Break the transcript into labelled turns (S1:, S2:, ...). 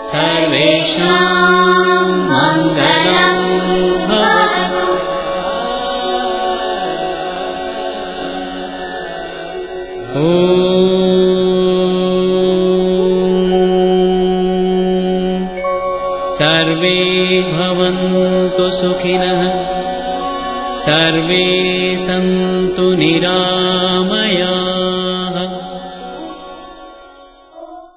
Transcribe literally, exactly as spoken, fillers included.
S1: सर्वेषां मङ्गलं भवतु। ॐ सर्वे भवन्तु सुखिनः, सर्वे सन्तु निरामयाः।